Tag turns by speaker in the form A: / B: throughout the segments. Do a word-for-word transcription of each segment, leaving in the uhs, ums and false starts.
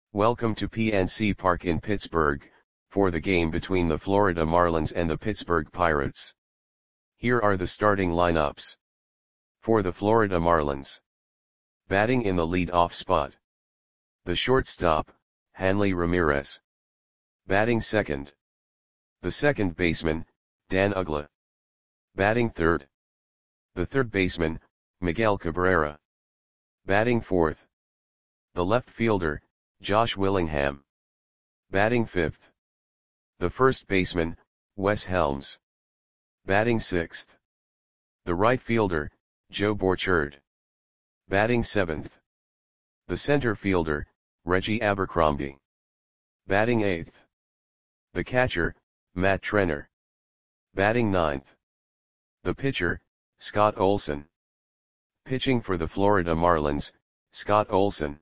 A: Welcome to P N C Park in Pittsburgh, for the game between the Florida Marlins and the Pittsburgh Pirates. Here are the starting lineups. For the Florida Marlins. Batting in the lead-off spot. The shortstop, Hanley Ramirez. Batting second. The second baseman, Dan Uggla. Batting third. The third baseman, Miguel Cabrera. Batting fourth. The left fielder, Josh Willingham. Batting fifth. The first baseman, Wes Helms. Batting sixth. The right fielder, Joe Borchard. Batting seventh. The center fielder, Reggie Abercrombie. Batting eighth. The catcher, Matt Trenner. Batting ninth. The pitcher, Scott Olson. Pitching for the Florida Marlins, Scott Olson.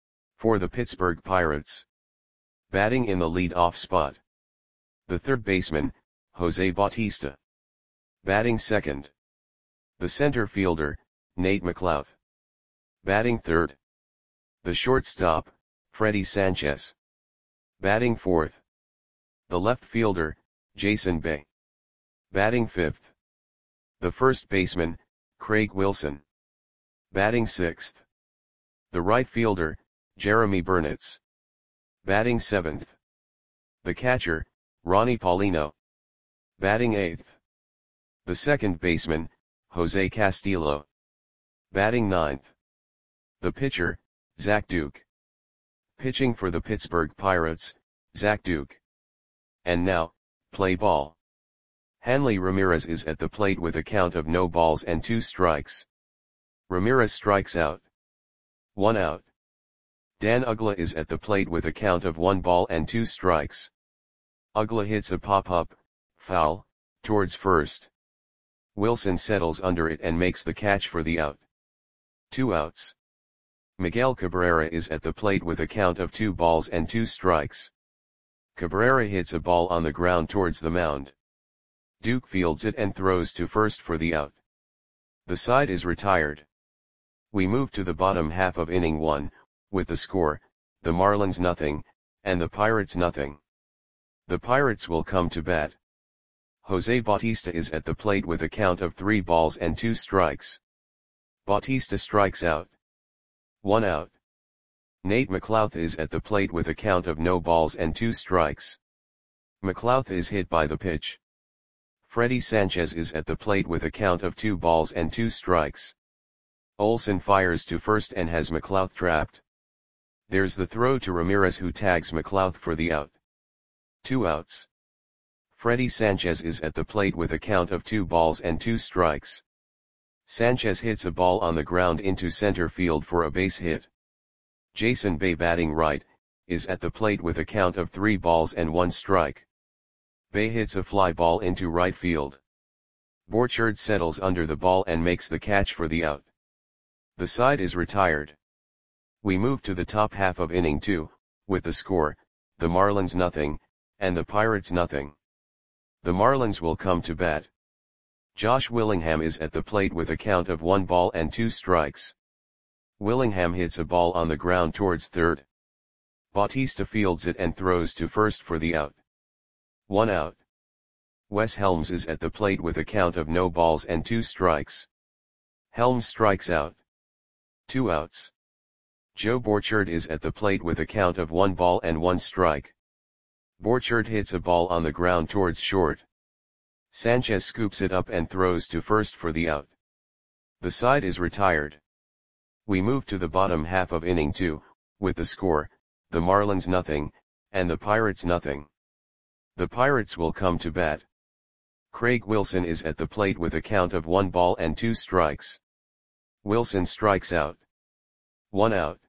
A: For the Pittsburgh Pirates. Batting in the lead-off spot. The third baseman, Jose Bautista. Batting second. The center fielder, Nate McLouth. Batting third. The shortstop, Freddie Sanchez. Batting fourth. The left fielder, Jason Bay. Batting fifth. The first baseman, Craig Wilson. Batting sixth. The right fielder, Jeremy Burnitz. Batting seventh. The catcher, Ronnie Paulino. Batting eighth. The second baseman, Jose Castillo. Batting ninth. The pitcher, Zach Duke. Pitching for the Pittsburgh Pirates, Zach Duke. And now, play ball. Hanley Ramirez is at the plate with a count of no balls and two strikes. Ramirez strikes out. One out. Dan Uggla is at the plate with a count of one ball and two strikes. Uggla hits a pop-up, foul, towards first. Wilson settles under it and makes the catch for the out. Two outs. Miguel Cabrera is at the plate with a count of two balls and two strikes. Cabrera hits a ball on the ground towards the mound. Duke fields it and throws to first for the out. The side is retired. We move to the bottom half of inning one, with the score, the Marlins nothing, and the Pirates nothing. The Pirates will come to bat. Jose Bautista is at the plate with a count of three balls and two strikes. Bautista strikes out. One out. Nate McLouth is at the plate with a count of no balls and two strikes. McLouth is hit by the pitch. Freddie Sanchez is at the plate with a count of two balls and two strikes. Olson fires to first and has McLouth trapped. There's the throw to Ramirez, who tags McLouth for the out. Two outs. Freddie Sanchez is at the plate with a count of two balls and two strikes. Sanchez hits a ball on the ground into center field for a base hit. Jason Bay, batting right, is at the plate with a count of three balls and one strike. Bay hits a fly ball into right field. Borchard settles under the ball and makes the catch for the out. The side is retired. We move to the top half of inning two, with the score, the Marlins nothing, and the Pirates nothing. The Marlins will come to bat. Josh Willingham is at the plate with a count of one ball and two strikes. Willingham hits a ball on the ground towards third. Bautista fields it and throws to first for the out. One out. Wes Helms is at the plate with a count of no balls and two strikes. Helms strikes out. Two outs. Joe Borchard is at the plate with a count of one ball and one strike. Borchard hits a ball on the ground towards short. Sanchez scoops it up and throws to first for the out. The side is retired. We move to the bottom half of inning two, with the score, the Marlins nothing, and the Pirates nothing. The Pirates will come to bat. Craig Wilson is at the plate with a count of one ball and two strikes. Wilson strikes out. One out.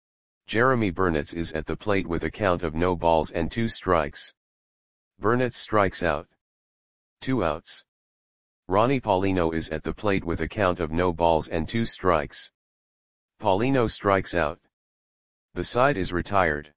A: Jeremy Burnitz is at the plate with a count of no balls and two strikes. Burnitz strikes out. Two outs. Ronnie Paulino is at the plate with a count of no balls and two strikes. Paulino strikes out. The side is retired.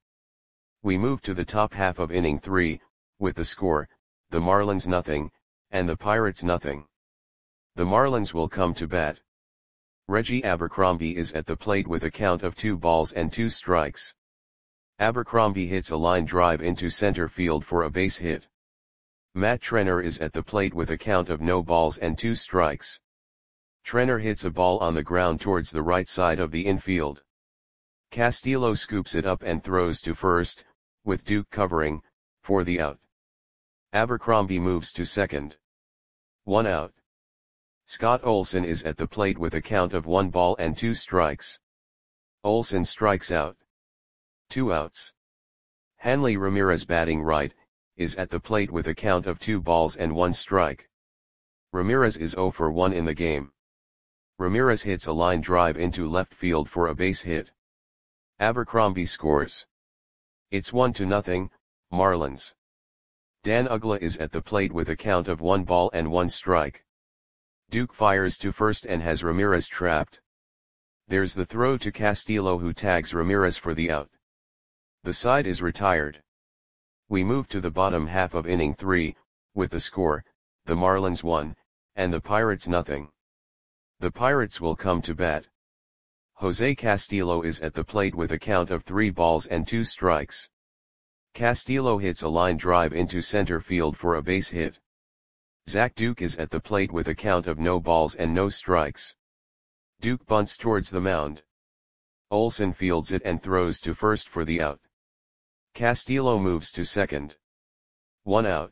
A: We move to the top half of inning three, with the score, the Marlins nothing, and the Pirates nothing. The Marlins will come to bat. Reggie Abercrombie is at the plate with a count of two balls and two strikes. Abercrombie hits a line drive into center field for a base hit. Matt Trenner is at the plate with a count of no balls and two strikes. Trenner hits a ball on the ground towards the right side of the infield. Castillo scoops it up and throws to first, with Duke covering, for the out. Abercrombie moves to second. One out. Scott Olson is at the plate with a count of one ball and two strikes. Olson strikes out. Two outs. Hanley Ramirez, batting right, is at the plate with a count of two balls and one strike. Ramirez is zero for one in the game. Ramirez hits a line drive into left field for a base hit. Abercrombie scores. It's one to nothing, Marlins. Dan Uggla is at the plate with a count of one ball and one strike. Duke fires to first and has Ramirez trapped. There's the throw to Castillo, who tags Ramirez for the out. The side is retired. We move to the bottom half of inning three, with the score, the Marlins one, and the Pirates nothing. The Pirates will come to bat. Jose Castillo is at the plate with a count of three balls and two strikes. Castillo hits a line drive into center field for a base hit. Zach Duke is at the plate with a count of no balls and no strikes. Duke bunts towards the mound. Olson fields it and throws to first for the out. Castillo moves to second. One out.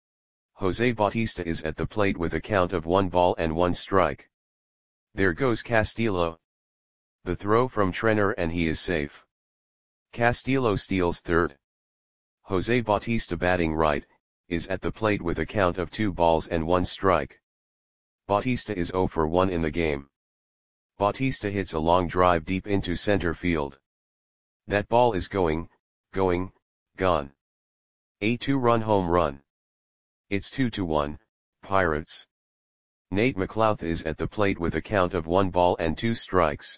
A: Jose Bautista is at the plate with a count of one ball and one strike. There goes Castillo. The throw from Trenner and he is safe. Castillo steals third. Jose Bautista, batting right, is at the plate with a count of two balls and one strike. Bautista is zero for one in the game. Bautista hits a long drive deep into center field. That ball is going, going, gone. A two-run home run. It's two to one, Pirates. Nate McLouth is at the plate with a count of one ball and two strikes.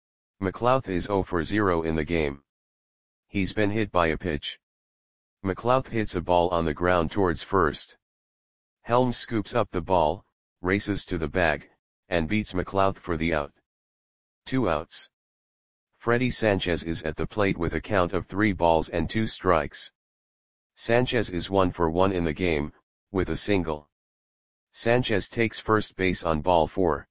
A: McLouth is zero for zero in the game. He's been hit by a pitch. McLouth hits a ball on the ground towards first. Helms scoops up the ball, races to the bag, and beats McLouth for the out. Two outs. Freddie Sanchez is at the plate with a count of three balls and two strikes. Sanchez is one for one in the game, with a single. Sanchez takes first base on ball four.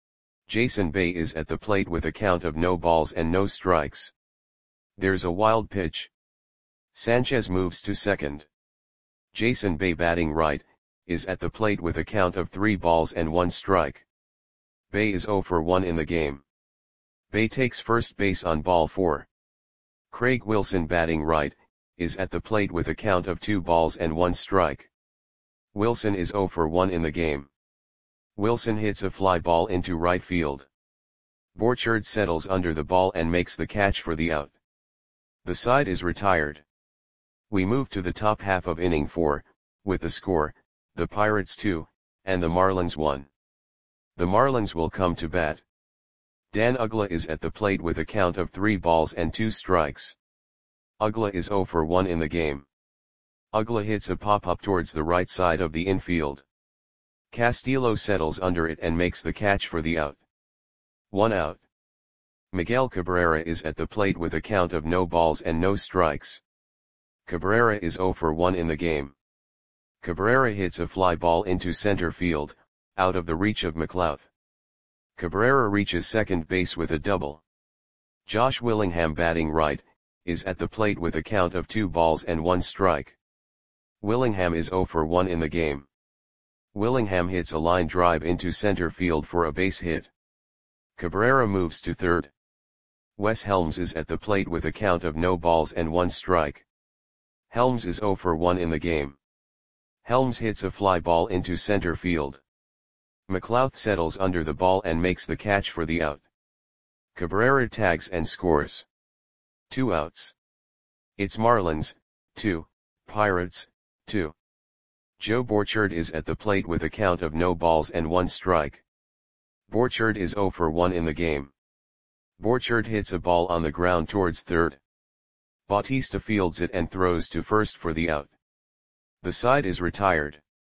A: Jason Bay is at the plate with a count of no balls and no strikes. There's a wild pitch. Sanchez moves to second. Jason Bay, batting right, is at the plate with a count of three balls and one strike. Bay is zero for one in the game. Bay takes first base on ball four. Craig Wilson, batting right, is at the plate with a count of two balls and one strike. Wilson is zero for one in the game. Wilson hits a fly ball into right field. Borchard settles under the ball and makes the catch for the out. The side is retired. We move to the top half of inning four, with the score, the Pirates two, and the Marlins one. The Marlins will come to bat. Dan Uggla is at the plate with a count of three balls and two strikes. Uggla is zero for one in the game. Uggla hits a pop-up towards the right side of the infield. Castillo settles under it and makes the catch for the out. One out. Miguel Cabrera is at the plate with a count of no balls and no strikes. Cabrera is zero for one in the game. Cabrera hits a fly ball into center field, out of the reach of McLouth. Cabrera reaches second base with a double. Josh Willingham, batting right, is at the plate with a count of two balls and one strike. Willingham is zero for one in the game. Willingham hits a line drive into center field for a base hit. Cabrera moves to third. Wes Helms is at the plate with a count of no balls and one strike. Helms is zero for one in the game. Helms hits a fly ball into center field. McLouth settles under the ball and makes the catch for the out. Cabrera tags and scores. Two outs. It's Marlins, two, Pirates, two. Joe Borchard is at the plate with a count of no balls and one strike. Borchard is zero for one in the game. Borchard hits a ball on the ground towards third. Bautista fields it and throws to first for the out. The side is retired.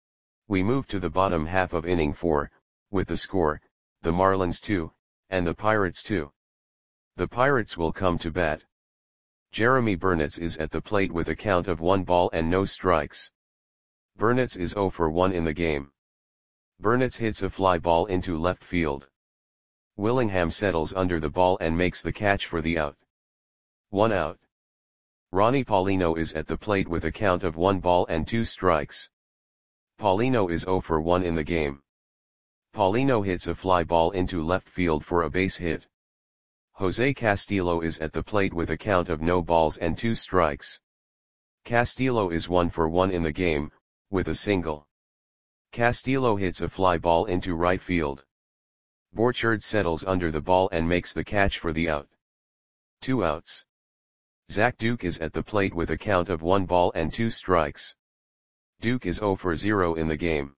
A: We move to the bottom half of inning four, with the score, the Marlins two, and the Pirates two. The Pirates will come to bat. Jeremy Burnitz is at the plate with a count of one ball and no strikes. Burnitz is zero for one in the game. Burnitz hits a fly ball into left field. Willingham settles under the ball and makes the catch for the out. One out. Ronnie Paulino is at the plate with a count of one ball and two strikes. Paulino is zero for one in the game. Paulino hits a fly ball into left field for a base hit. Jose Castillo is at the plate with a count of no balls and two strikes. Castillo is one for one in the game, with a single. Castillo hits a fly ball into right field. Borchard settles under the ball and makes the catch for the out. Two outs. Zach Duke is at the plate with a count of one ball and two strikes. Duke is zero for zero in the game.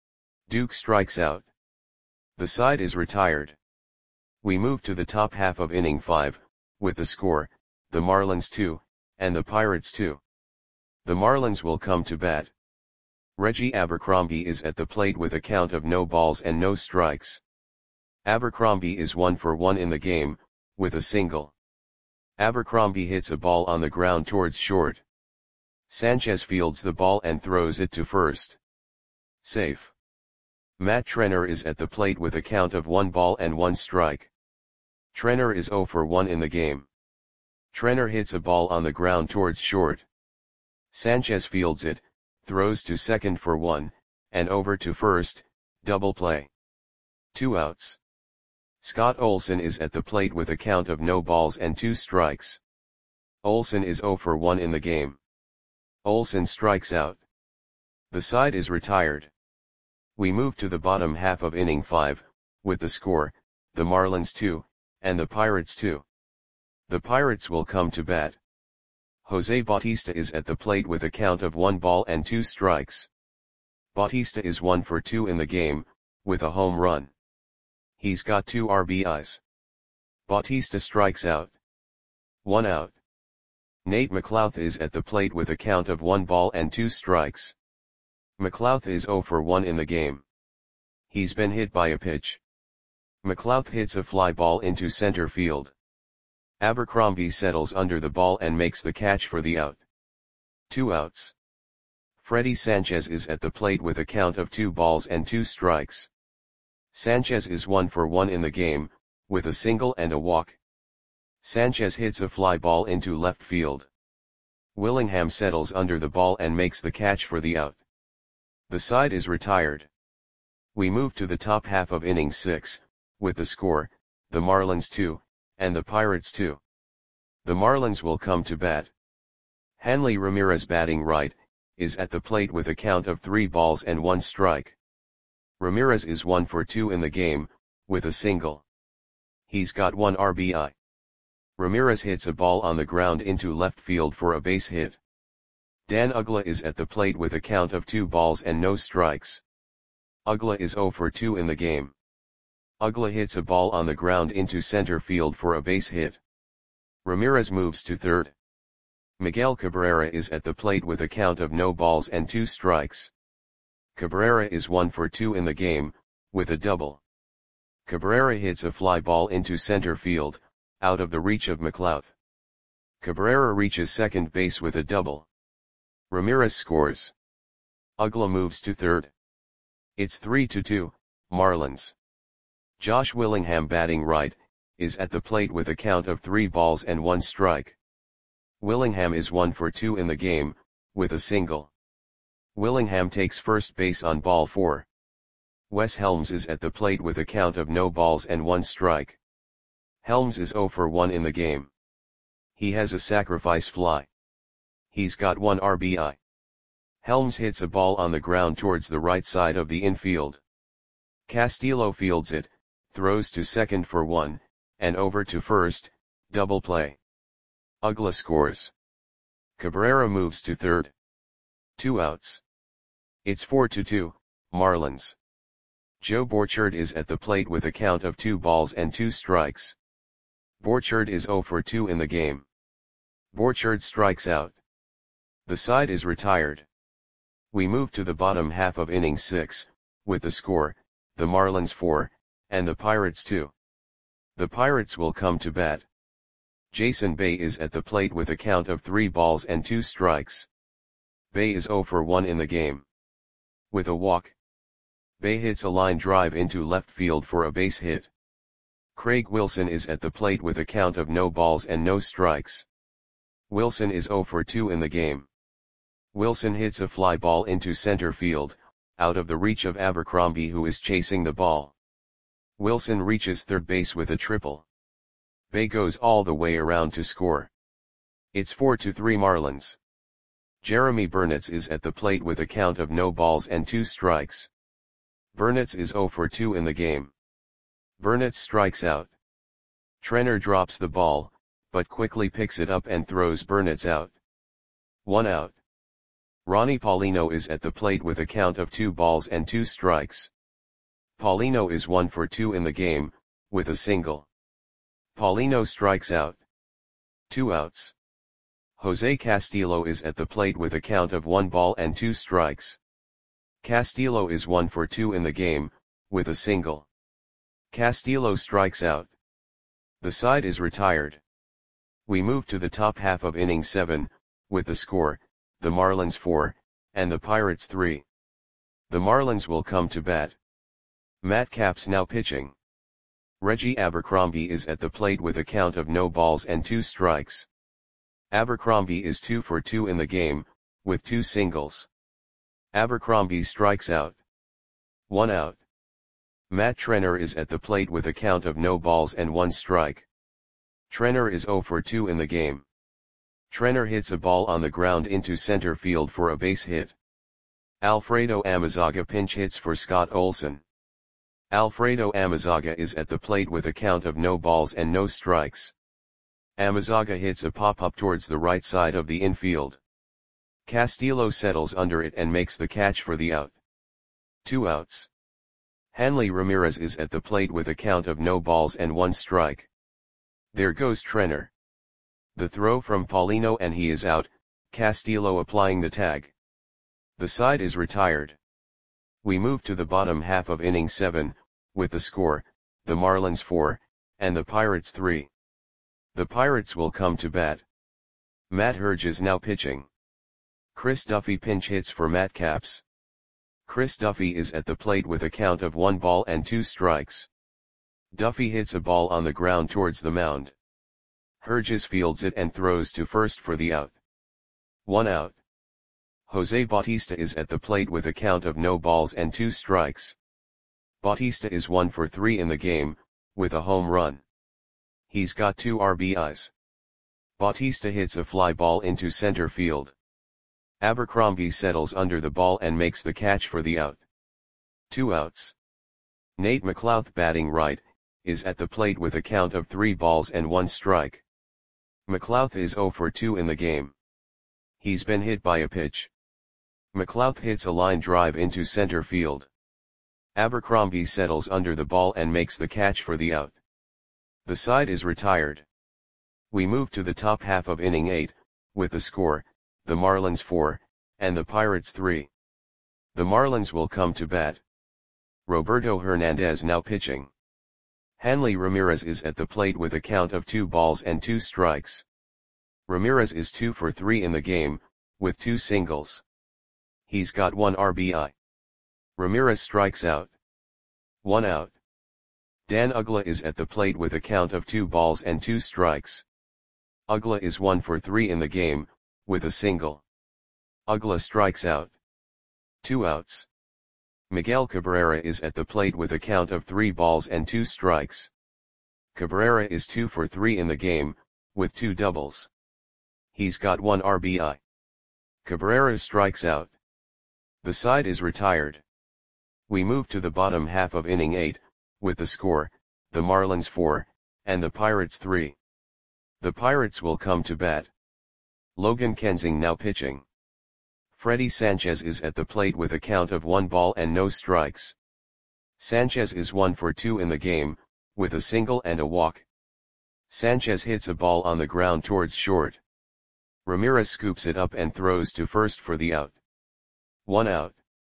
A: Duke strikes out. The side is retired. We move to the top half of inning five, with the score, the Marlins two, and the Pirates two. The Marlins will come to bat. Reggie Abercrombie is at the plate with a count of no balls and no strikes. Abercrombie is one for one in the game, with a single. Abercrombie hits a ball on the ground towards short. Sanchez fields the ball and throws it to first. Safe. Matt Trenner is at the plate with a count of one ball and one strike. Trenner is zero for one in the game. Trenner hits a ball on the ground towards short. Sanchez fields it, throws to second for one, and over to first, double play. Two outs. Scott Olson is at the plate with a count of no balls and two strikes. Olson is zero for one in the game. Olson strikes out. The side is retired. We move to the bottom half of inning five, with the score, the Marlins two, and the Pirates two. The Pirates will come to bat. Jose Bautista is at the plate with a count of one ball and two strikes. Bautista is one for two in the game, with a home run. He's got two R B Is. Bautista strikes out. One out. Nate McLouth is at the plate with a count of one ball and two strikes. McLouth is zero for one in the game. He's been hit by a pitch. McLouth hits a fly ball into center field. Abercrombie settles under the ball and makes the catch for the out. Two outs. Freddie Sanchez is at the plate with a count of two balls and two strikes. Sanchez is one for one in the game, with a single and a walk. Sanchez hits a fly ball into left field. Willingham settles under the ball and makes the catch for the out. The side is retired. We move to the top half of inning six, with the score, the Marlins two, and the Pirates two. The Marlins will come to bat. Hanley Ramirez, batting right, is at the plate with a count of three balls and one strike. Ramirez is one for two in the game, with a single. He's got one R B I. Ramirez hits a ball on the ground into left field for a base hit. Dan Uggla is at the plate with a count of two balls and no strikes. Uggla is zero for two in the game. Uggla hits a ball on the ground into center field for a base hit. Ramirez moves to third. Miguel Cabrera is at the plate with a count of no balls and two strikes. Cabrera is one for two in the game, with a double. Cabrera hits a fly ball into center field, out of the reach of McLouth. Cabrera reaches second base with a double. Ramirez scores. Uggla moves to third. It's three to two, Marlins. Josh Willingham, batting right, is at the plate with a count of three balls and one strike. Willingham is one for two in the game, with a single. Willingham takes first base on ball four. Wes Helms is at the plate with a count of no balls and one strike. Helms is zero for one in the game. He has a sacrifice fly. He's got one R B I. Helms hits a ball on the ground towards the right side of the infield. Castillo fields it, throws to second for one, and over to first, double play. Uggla scores. Cabrera moves to third. Two outs. It's four to two, Marlins. Joe Borchard is at the plate with a count of two balls and two strikes. Borchard is zero for two in the game. Borchard strikes out. The side is retired. We move to the bottom half of inning six, with the score, the Marlins four, and the Pirates two. The Pirates will come to bat. Jason Bay is at the plate with a count of three balls and two strikes. Bay is zero for one in the game. With a walk, Bay hits a line drive into left field for a base hit. Craig Wilson is at the plate with a count of no balls and no strikes. Wilson is zero for two in the game. Wilson hits a fly ball into center field, out of the reach of Abercrombie, who is chasing the ball. Wilson reaches third base with a triple. Bay goes all the way around to score. It's four to three Marlins. Jeremy Burnitz is at the plate with a count of no balls and two strikes. Burnitz is zero for two in the game. Burnitz strikes out. Trenner drops the ball, but quickly picks it up and throws Burnitz out. One out. Ronnie Paulino is at the plate with a count of two balls and two strikes. Paulino is one for two in the game, with a single. Paulino strikes out. Two outs. Jose Castillo is at the plate with a count of one ball and two strikes. Castillo is one for two in the game, with a single. Castillo strikes out. The side is retired. We move to the top half of inning seven, with the score, the Marlins four, and the Pirates three. The Marlins will come to bat. Matt Capps now pitching. Reggie Abercrombie is at the plate with a count of no balls and two strikes. Abercrombie is two for two in the game, with two singles. Abercrombie strikes out. One out. Matt Trenner is at the plate with a count of no balls and one strike. Trenner is zero for two in the game. Trenner hits a ball on the ground into center field for a base hit. Alfredo Amezaga pinch hits for Scott Olson. Alfredo Amezaga is at the plate with a count of no balls and no strikes. Amezaga hits a pop-up towards the right side of the infield. Castillo settles under it and makes the catch for the out. Two outs. Hanley Ramirez is at the plate with a count of no balls and one strike. There goes Trenner. The throw from Paulino and he is out, Castillo applying the tag. The side is retired. We move to the bottom half of inning seven, with the score, the Marlins four, and the Pirates three. The Pirates will come to bat. Matt Herge is now pitching. Chris Duffy pinch hits for Matt Capps. Chris Duffy is at the plate with a count of one ball and two strikes. Duffy hits a ball on the ground towards the mound. Herges fields it and throws to first for the out. One out. Jose Bautista is at the plate with a count of no balls and two strikes. Bautista is one for three in the game, with a home run. He's got two R B Is. Bautista hits a fly ball into center field. Abercrombie settles under the ball and makes the catch for the out. Two outs. Nate McLouth, batting right, is at the plate with a count of three balls and one strike. McLouth is zero for two in the game. He's been hit by a pitch. McLouth hits a line drive into center field. Abercrombie settles under the ball and makes the catch for the out. The side is retired. We move to the top half of inning eight, with the score, the Marlins four, and the Pirates three. The Marlins will come to bat. Roberto Hernandez now pitching. Hanley Ramirez is at the plate with a count of two balls and two strikes. Ramirez is two for three in the game, with two singles. He's got one R B I. Ramirez strikes out. One out. Dan Uggla is at the plate with a count of two balls and two strikes. Uggla is one for three in the game, with a single. Uggla strikes out. Two outs. Miguel Cabrera is at the plate with a count of three balls and two strikes. Cabrera is two for three in the game, with two doubles. He's got one R B I. Cabrera strikes out. The side is retired. We move to the bottom half of inning eight, with the score, the Marlins four, and the Pirates three. The Pirates will come to bat. Logan Kensing now pitching. Freddie Sanchez is at the plate with a count of one ball and no strikes. Sanchez is one for two in the game, with a single and a walk. Sanchez hits a ball on the ground towards short. Ramirez scoops it up and throws to first for the out. One out.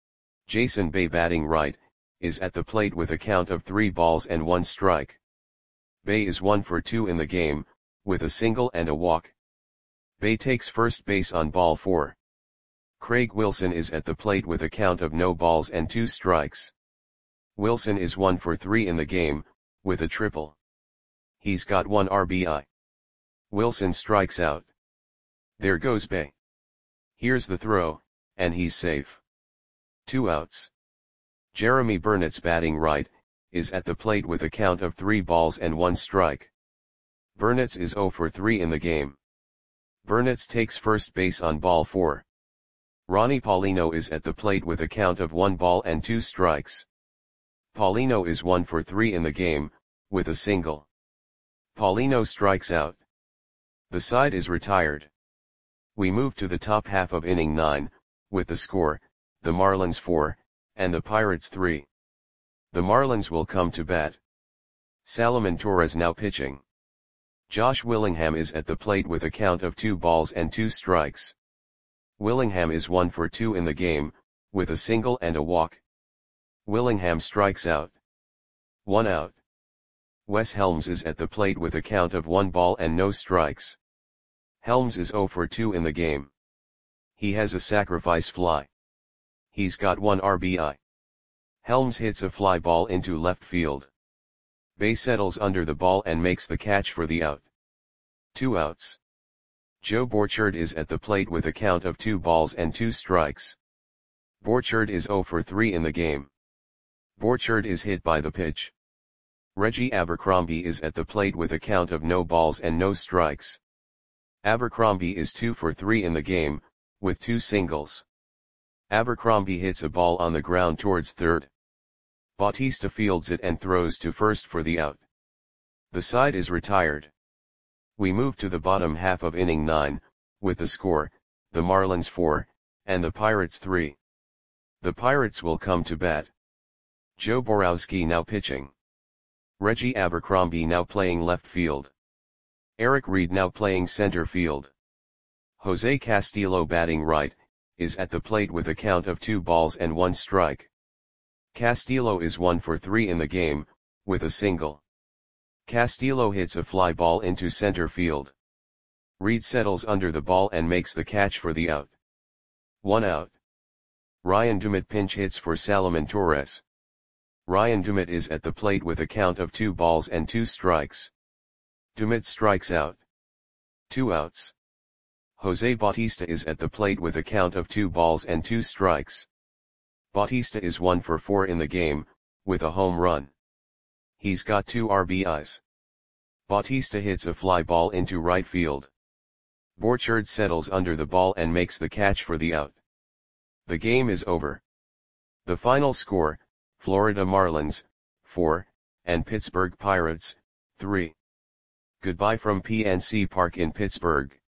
A: Jason Bay, batting right, is at the plate with a count of three balls and one strike. Bay is one for two in the game, with a single and a walk. Bae takes first base on ball four. Craig Wilson is at the plate with a count of no balls and two strikes. Wilson is one for three in the game, with a triple. He's got one R B I. Wilson strikes out. There goes Bae. Here's the throw, and he's safe. Two outs. Jeremy Burnett's batting right, is at the plate with a count of three balls and one strike. Burnett's is zero for three in the game. Burnett's takes first base on ball four. Ronnie Paulino is at the plate with a count of one ball and two strikes. Paulino is one for three in the game, with a single. Paulino strikes out. The side is retired. We move to the top half of inning nine, with the score, the Marlins four, and the Pirates three. The Marlins will come to bat. Salomon Torres now pitching. Josh Willingham is at the plate with a count of two balls and two strikes. Willingham is one for two in the game, with a single and a walk. Willingham strikes out. One out. Wes Helms is at the plate with a count of one ball and no strikes. Helms is zero for two in the game. He has a sacrifice fly. He's got one R B I. Helms hits a fly ball into left field. Bae settles under the ball and makes the catch for the out. Two outs. Joe Borchard is at the plate with a count of two balls and two strikes. Borchard is zero for three in the game. Borchard is hit by the pitch. Reggie Abercrombie is at the plate with a count of no balls and no strikes. Abercrombie is two for three in the game, with two singles. Abercrombie hits a ball on the ground towards third. Bautista fields it and throws to first for the out. The side is retired. We move to the bottom half of inning nine, with the score, the Marlins four, and the Pirates three. The Pirates will come to bat. Joe Borowski now pitching. Reggie Abercrombie now playing left field. Eric Reed now playing center field. Jose Castillo batting right, is at the plate with a count of two balls and one strike. Castillo is one for three in the game, with a single. Castillo hits a fly ball into center field. Reed settles under the ball and makes the catch for the out. One out. Ryan Dumit pinch hits for Salomon Torres. Ryan Dumit is at the plate with a count of two balls and two strikes. Dumit strikes out. Two outs. Jose Bautista is at the plate with a count of two balls and two strikes. Bautista is one for four in the game, with a home run. He's got two R B Is. Bautista hits a fly ball into right field. Borchard settles under the ball and makes the catch for the out. The game is over. The final score, Florida Marlins, four, and Pittsburgh Pirates, three. Goodbye from P N C Park in Pittsburgh.